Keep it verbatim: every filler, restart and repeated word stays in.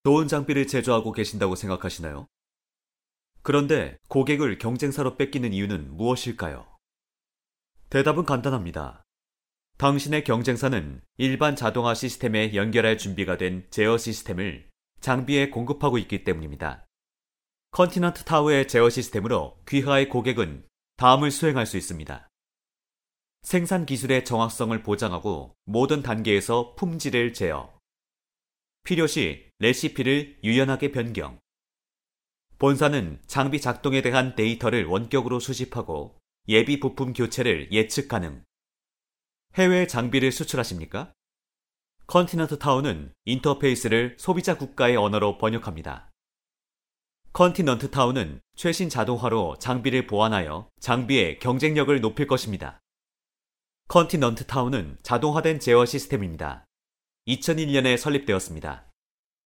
좋은 장비를 제조하고 계신다고 생각하시나요? 그런데 고객을 경쟁사로 뺏기는 이유는 무엇일까요? 대답은 간단합니다. 당신의 경쟁사는 일반 자동화 시스템에 연결할 준비가 된 제어 시스템을 장비에 공급하고 있기 때문입니다. 컨티넌트 타워의 제어 시스템으로 귀하의 고객은 다음을 수행할 수 있습니다. 생산 기술의 정확성을 보장하고 모든 단계에서 품질을 제어. 필요시 레시피를 유연하게 변경. 본사는 장비 작동에 대한 데이터를 원격으로 수집하고 예비 부품 교체를 예측 가능. 해외 장비를 수출하십니까? 컨티넌트 타워는 인터페이스를 소비자 국가의 언어로 번역합니다. 컨티넌트 타워는 최신 자동화로 장비를 보완하여 장비의 경쟁력을 높일 것입니다. 컨티넌트 타워는 자동화된 제어 시스템입니다. 이천일 년에 설립되었습니다.